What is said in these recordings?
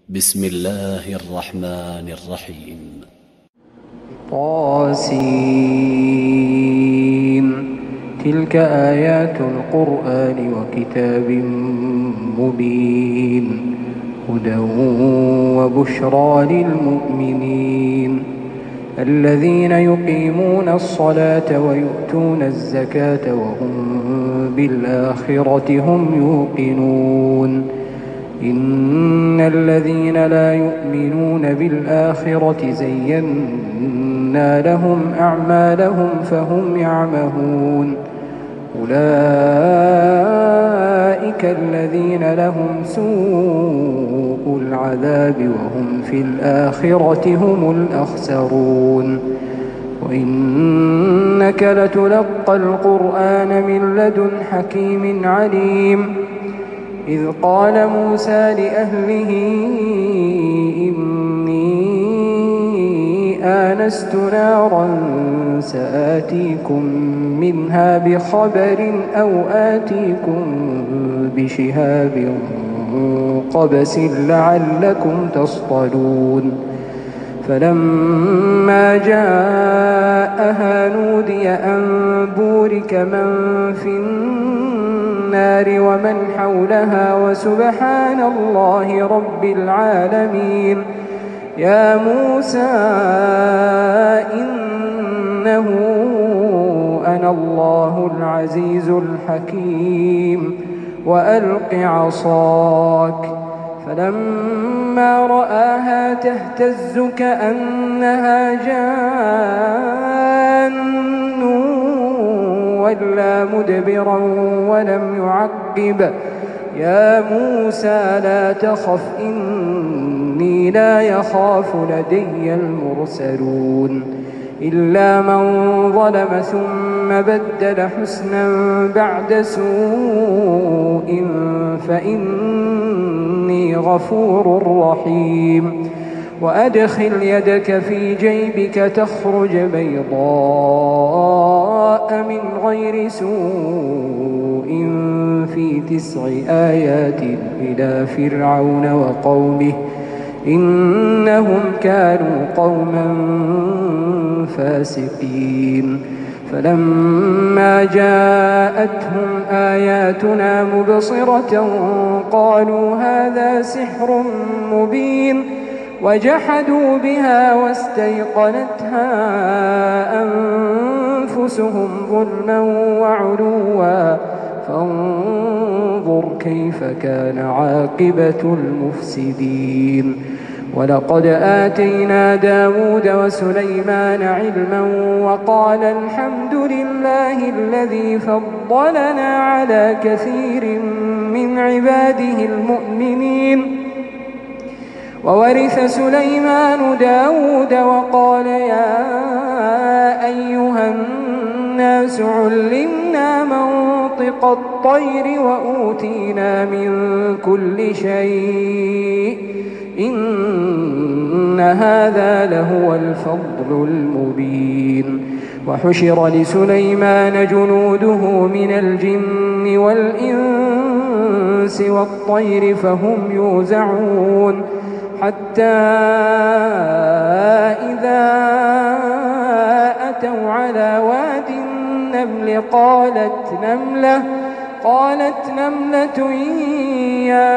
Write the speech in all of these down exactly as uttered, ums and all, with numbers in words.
بسم الله الرحمن الرحيم. طاسين. تلك آيات القرآن وكتاب مبين، هدى وبشرى للمؤمنين الذين يقيمون الصلاة ويؤتون الزكاة وهم بالآخرة هم يوقنون. إن الذين لا يؤمنون بالآخرة زينا لهم أعمالهم فهم يعمهون. أولئك الذين لهم سوء العذاب وهم في الآخرة هم الأخسرون. وإنك لتلقى القرآن من لدن حكيم عليم. إذ قال موسى لأهله إني آنست نارا سآتيكم منها بخبر أو آتيكم بشهاب قبس لعلكم تصطلون. فلما جاءها نودي أن بورك من في النار ومن حولها وسبحان الله رب العالمين. يا موسى إنه أنا الله العزيز الحكيم وألق عصاك. فلما رآها تهتز كأنها جان ولا مدبرا ولم يعقب. يا موسى لا تخف إني لا يخاف لدي المرسلون. إلا من ظلم ثم بدل حسنا بعد سوء فإني غفور رحيم. وأدخل يدك في جيبك تخرج بيضاء من غير سوء في تسع آيات إلى فرعون وقومه إنهم كانوا قوما فاسقين. فلما جاءتهم آياتنا مبصرة قالوا هذا سحر مبين، وجحدوا بها واستيقنتها أنفسهم ظلما وعلوا فانظر كيف كان عاقبة المفسدين. ولقد آتينا داود وسليمان علما وقال الحمد لله الذي فضلنا على كثير من عباده المؤمنين. وورث سليمان داود وقال يا أيها الناس علمنا منطق الطير وأوتينا من كل شيء إن هذا لهو الفضل المبين. وحشر لسليمان جنوده من الجن والإنس والطير فهم يوزعون. حتى إذا أتوا على واد النمل قالت نملة قالت نملة يا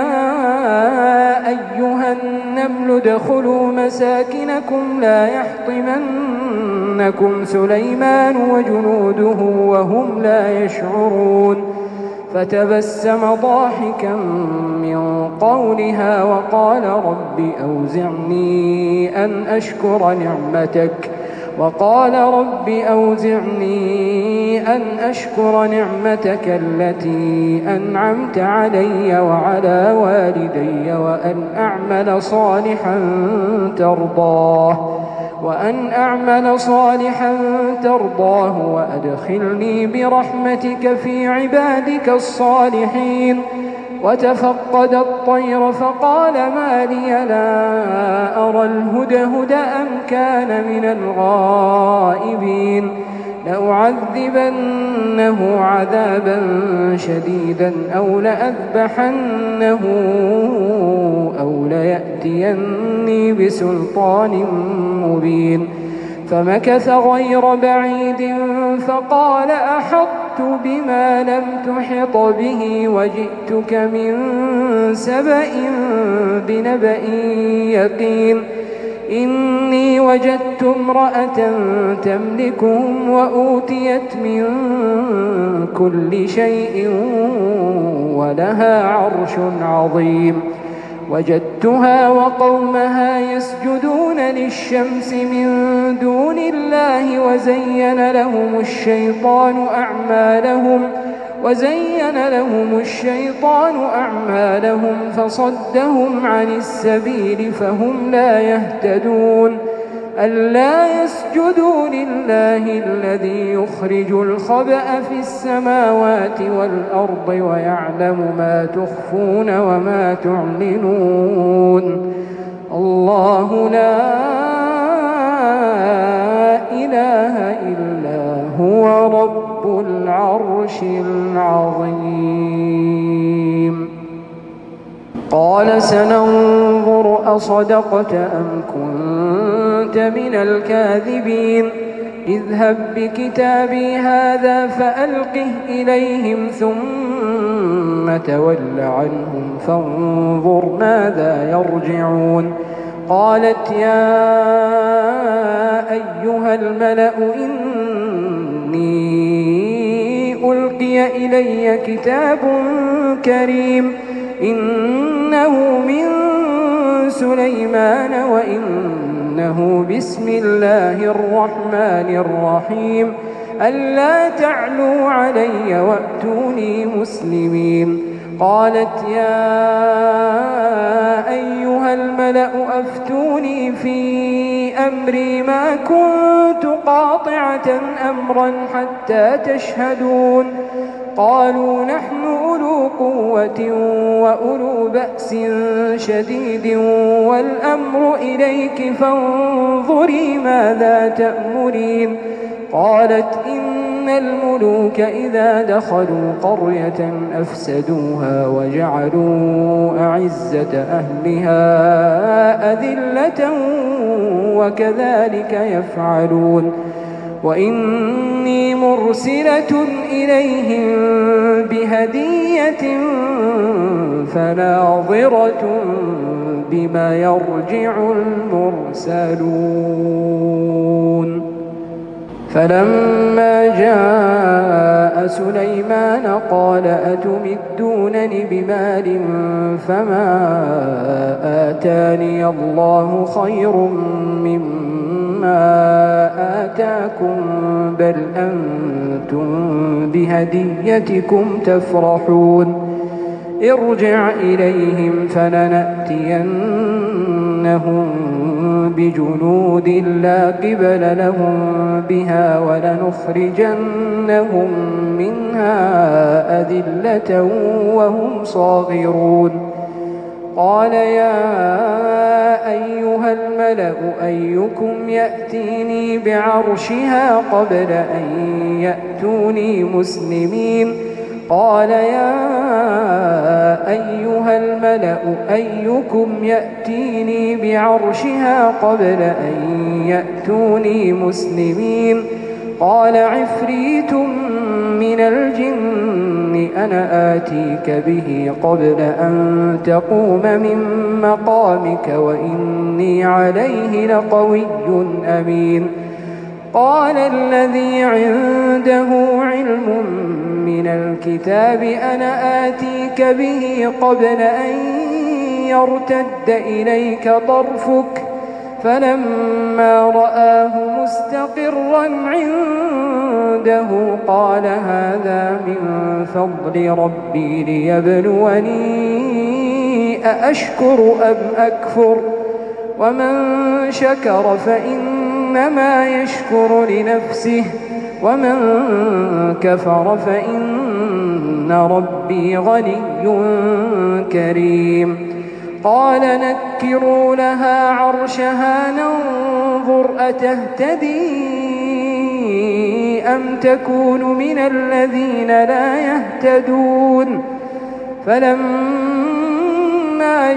أيها النمل ادخلوا مساكنكم لا يحطمنكم سليمان وجنوده وهم لا يشعرون. فتبسم ضاحكا من قولها وقال رب أوزعني أن أشكر نعمتك وقال رب أوزعني أن أشكر نعمتك التي أنعمت علي وعلى والدي وأن أعمل صالحا ترضاه وأن أعمل صالحا ترضاه وأدخلني برحمتك في عبادك الصالحين. وتفقد الطير فقال ما لي لا أرى الهدهد أم كان من الغائبين. لأعذبنه عذابا شديدا أو لأذبحنه أو ليأتيني بسلطان مبين. فمكث غير بعيد فقال أحطت بما لم تحط به وجئتك من سبأ بنبأ يقين. إني وجدت امرأة تملكهم وأوتيت من كل شيء ولها عرش عظيم. وجدتها وقومها يسجدون للشمس من دون الله وزين لهم الشيطان أعمالهم وزين لهم الشيطان أعمالهم فصدهم عن السبيل فهم لا يهتدون. ألا يسجدوا لله الذي يخرج الخبأ في السماوات والأرض ويعلم ما تخفون وما تعلنون. الله لا إله إلا هو رب العرش العظيم. قال سننظر أصدقت أم كنت من الكاذبين. اذهب بكتابي هذا فألقه إليهم ثم تول عنهم فانظر ماذا يرجعون. قالت يا أيها الملأ إني ألقي إلي كتاب كريم إنه من سليمان وإنه بسم الله الرحمن الرحيم. ألا تعلوا علي وأتوني مسلمين. قالت يا أيها الملأ أفتوني في أمري ما كنت قاطعة أمرا حتى تشهدون. قالوا نحن أولو قوة وأولو بأس شديد والأمر إليك فانظري ماذا تأمرين. قالت إن الملوك إذا دخلوا قرية أفسدوها وجعلوا أعزة أهلها أذلة وكذلك يفعلون. وإني مرسلة إليهم بهدية فناظرة بما يرجع المرسلون. فلما جاء سليمان قال أتمدونني بمال فما آتاني الله خير مما آتاكم بل أنتم بهديتكم تفرحون. ارجع إليهم فلنأتينهم بجنود لا قبل لهم بها ولنخرجنهم منها أذلة وهم صاغرون. قال يا أيها الملأ أيكم يأتيني بعرشها قبل أن يأتوني مسلمين. قال يا أيها الملأ أيكم يأتيني بعرشها قبل أن يأتوني مسلمين. قال عفريت من الجن أنا آتيك به قبل أن تقوم من مقامك وإني عليه لقوي أمين. قال الذي عنده علم من الكتاب أنا آتيك به قبل أن يرتد إليك طرفك فلما رآه مستقرا عنده قال هذا من فضل ربي ليبلوني أأشكر أم أكفر ومن شكر فإنما يشكر لنفسه ومن كفر فإن ربي غني كريم. قال نكروا لها عرشها ننظر أتهتدي أم تكون من الذين لا يهتدون فلما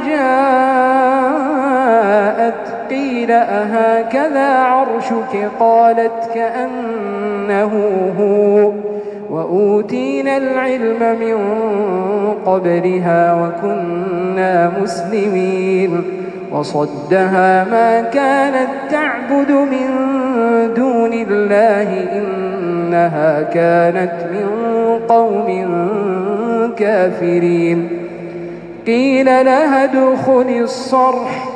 جاءت قيل أهكذا عرشك قالت كأنه هو وأوتينا العلم من قبلها وكنا مسلمين وصدها ما كانت تعبد من دون الله إنها كانت من قوم كافرين قيل لها ادخلي الصرح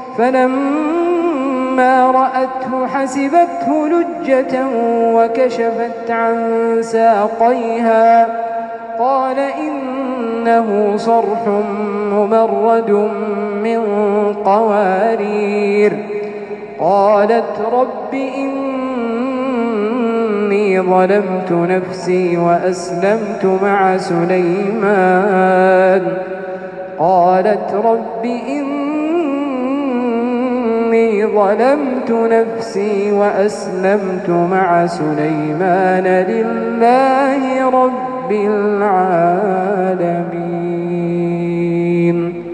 فلما رأته حسبته لجة وكشفت عن ساقيها قال إنه صرح ممرد من قوارير قالت رب إني ظلمت نفسي وأسلمت مع سليمان قالت رب إني ظلمت نفسي وأسلمت مع سليمان لله رب العالمين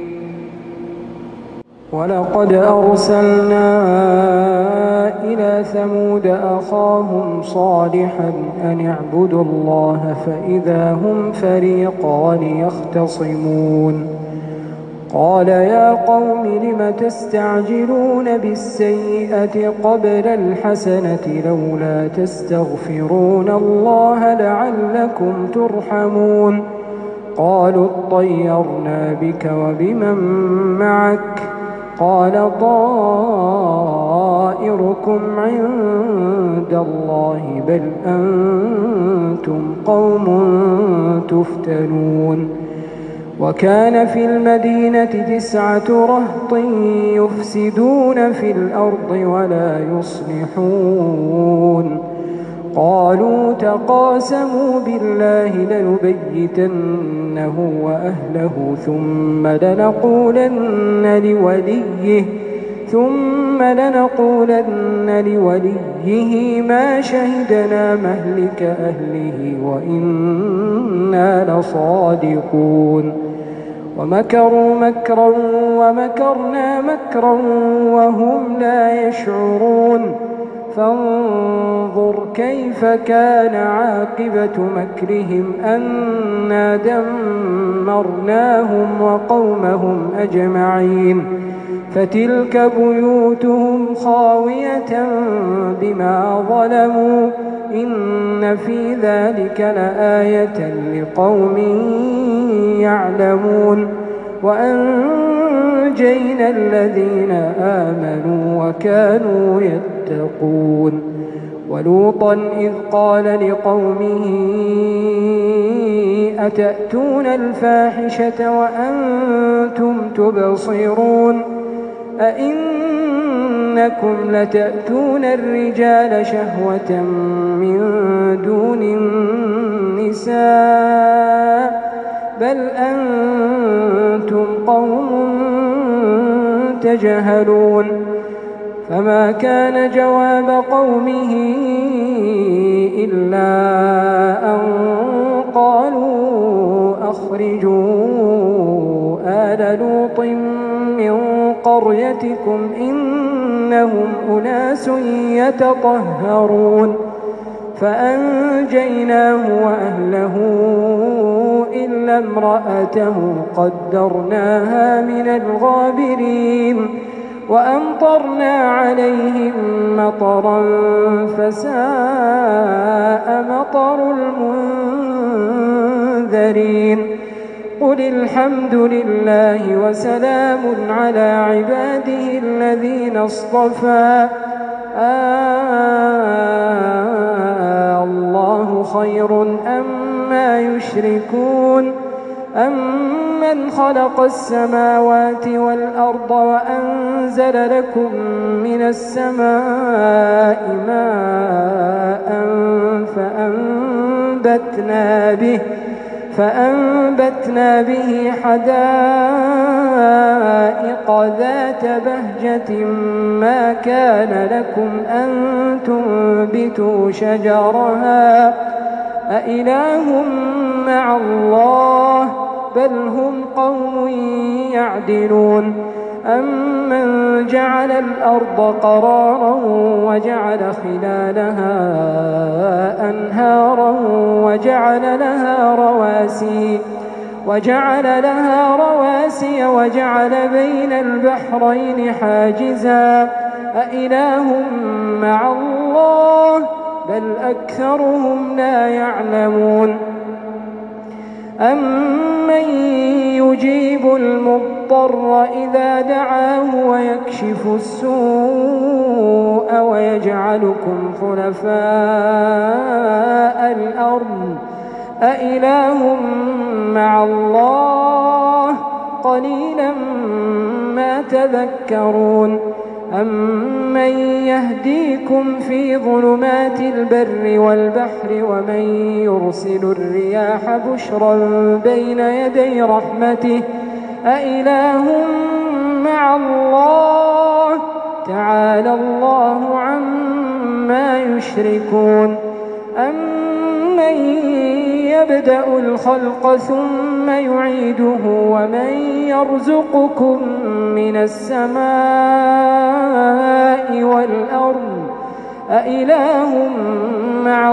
ولقد أرسلنا إلى ثمود أخاهم صالحا أن اعبدوا الله فإذا هم فريقان يختصمون قال يا قوم لم تستعجلون بالسيئة قبل الحسنة لولا تستغفرون الله لعلكم ترحمون قالوا اطيرنا بك وبمن معك قال طائركم عند الله بل أنتم قوم تفتنون وكان في المدينة تسعة رهط يفسدون في الأرض ولا يصلحون قالوا تقاسموا بالله لنبيتنه وأهله ثم لنقولن لوليه ثم لنقولن لوليه ما شهدنا مهلك أهله وإنا لصادقون ومكروا مكرا ومكرنا مكرا وهم لا يشعرون فانظر كيف كان عاقبة مكرهم أنا دمرناهم وقومهم أجمعين فتلك بيوتهم خاوية بما ظلموا إن في ذلك لآية لقوم يعلمون وأنجينا الذين آمنوا وكانوا يتقون ولوطا إذ قال لقومه أتأتون الفاحشة وأنتم تبصرون أئنكم لتأتون الرجال شهوة من دون النساء بل أنتم قوم تجهلون فما كان جواب قومه إلا أن قالوا أخرجوا آل لوط من قريتكم إنهم أناس يتطهرون فأنجيناه وأهله إلا امرأته قدرناها من الغابرين وأمطرنا عليهم مطرا فساء مطر المنذرين قل الحمد لله وسلام على عباده الذين اصطفى آه الله خير أما يشركون أمن خلق السماوات والأرض وأنزل لكم من السماء ماء فأنبتنا به فأنبتنا به حدائق ذات بهجة ما كان لكم أن تنبتوا شجرها أإله مع الله بل هم قوم يعدلون أمن جعل الأرض قرارا وجعل خلالها أنهارا وجعل لها رواسي وجعل لها رواسي وجعل بين البحرين حاجزا أإله مع الله بل أكثرهم لا يعلمون أمن يجيب المضطر إذا دعاه ويكشف السوء ويجعلكم خلفاء الأرض أإله مع الله قليلا ما تذكرون أمن يهديكم في ظلمات البر والبحر ومن يرسل الرياح بشرا بين يدي رحمته أإله مع الله تعالى الله عما يشركون أمن يبدأ الخلق ثم يعيده ومن يرزقكم من السماء والأرض أإله مع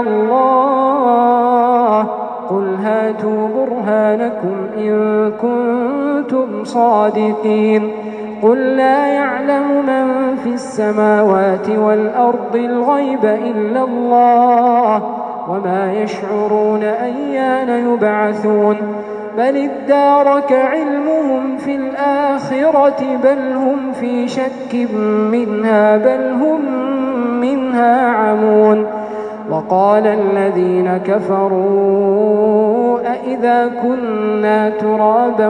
الله قل هاتوا برهانكم إن كنتم صادقين قل لا يعلم من في السماوات والأرض الغيب إلا الله وما يشعرون أيان يبعثون بل ادارك علمهم في الآخرة بل هم في شك منها بل هم منها عمون وقال الذين كفروا أإذا كنا ترابا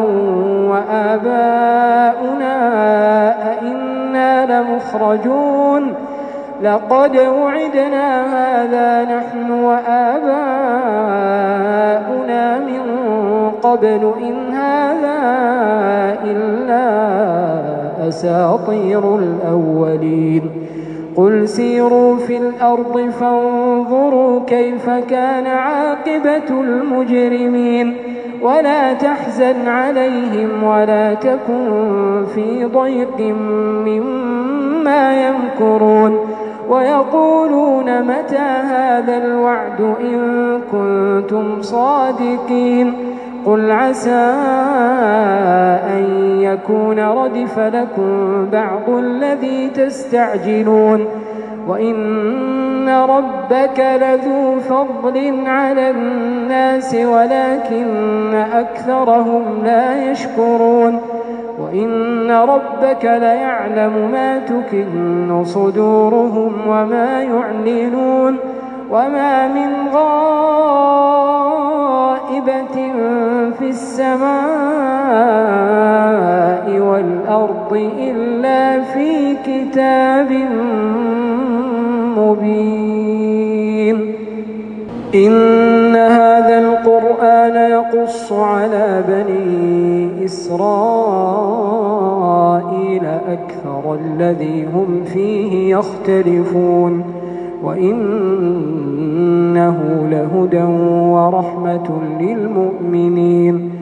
وآباؤنا أإنا لمخرجون لقد وعدنا هذا نحن وآباؤنا من قبل إن هذا إلا أساطير الأولين قل سيروا في الأرض فانظروا كيف كان عاقبة المجرمين ولا تحزن عليهم ولا تكن في ضيق مما يمكرون ويقولون متى هذا الوعد إن كنتم صادقين قل عسى أن يكون ردف لكم بعض الذي تستعجلون وإن ربك لذو فضل على الناس ولكن أكثرهم لا يشكرون وإن ربك ليعلم ما تكن صدورهم وما يعلنون وما من غائبة في السماء والأرض إلا في كتاب مبين إن هذا القرآن يقص على بني إسرائيل أكثر الذي هم فيه يختلفون وإنه لهدى ورحمة للمؤمنين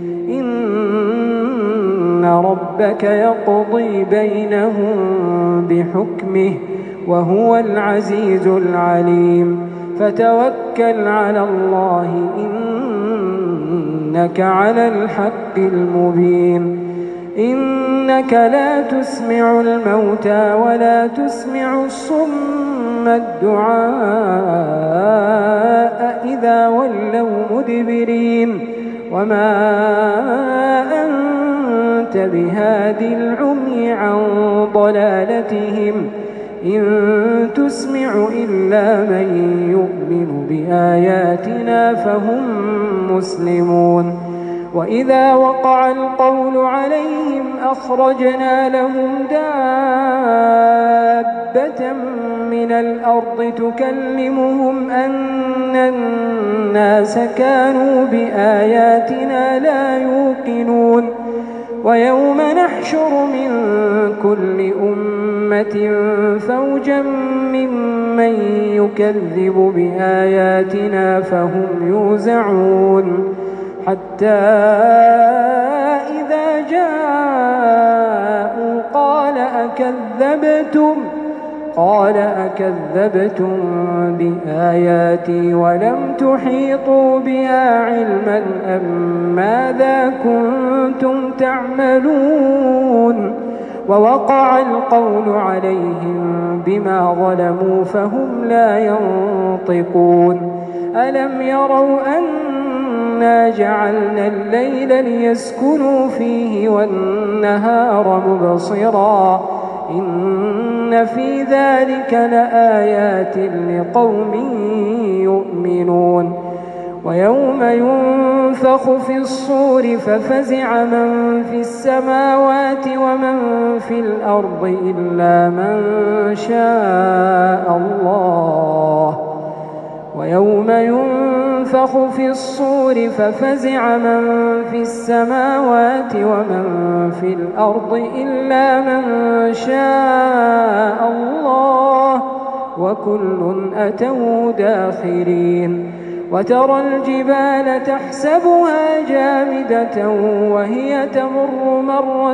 إن ربك يقضي بينهم بحكمه وهو العزيز العليم فتوكل على الله إنك على الحق المبين إنك لا تسمع الموتى ولا تسمع الصم الدعاء إذا ولوا مدبرين وما أنت بهادي العمي عن ضلالتهم إن تسمع إلا من يؤمن بآياتنا فهم مسلمون وإذا وقع القول عليهم أخرجنا لهم دابة دابة من الأرض تكلمهم أن الناس كانوا بآياتنا لا يوقنون ويوم نحشر من كل أمة فوجا ممن يكذب بآياتنا فهم يوزعون حتى إذا جاءوا قال أكذبتم قال أكذبتم بآياتي ولم تحيطوا بها علما أم ماذا كنتم تعملون ووقع القول عليهم بما ظلموا فهم لا ينطقون ألم يروا أنا جعلنا الليل ليسكنوا فيه والنهار مبصرا إن في ذلك لآيات لقوم يؤمنون ويوم ينفخ في الصور ففزع من في السماوات ومن في الأرض إلا من شاء الله ويوم ينفخ في الصور ففزع من في السماوات ومن في الأرض إلا من شاء الله وكل أتوا داخرين وترى الجبال تحسبها جامدة وهي تمر مر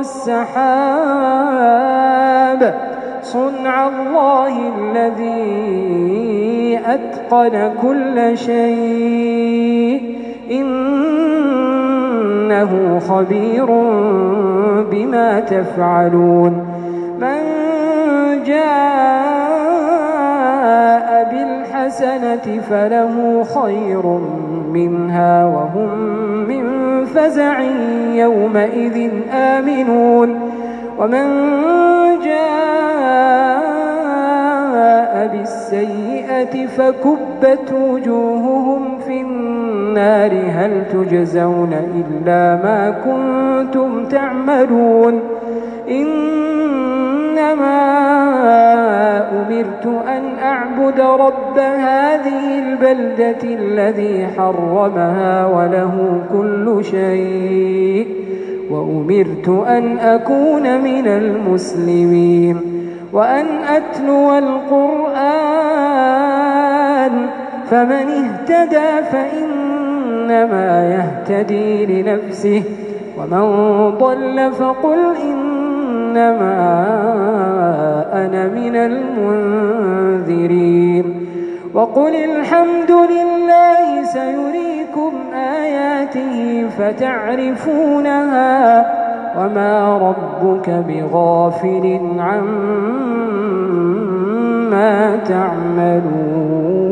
السحاب صنع الله الذي أتقن كل شيء إنه خبير بما تفعلون من جاء بالحسنة فله خير منها وهم من فزع يومئذ آمنون ومن جاء بالسيئة فكبت وجوههم في النار هل تجزون إلا ما كنتم تعملون إنما أمرت أن أعبد رب هذه البلدة الذي حرمها وله كل شيء وأمرت أن أكون من المسلمين وأن أتلو القرآن فمن اهتدى فإنما يهتدي لنفسه ومن ضل فقل إنما أنا من المنذرين وقل الحمد لله سيريكم آياته فتعرفونها وما ربك بغافل عما تعملون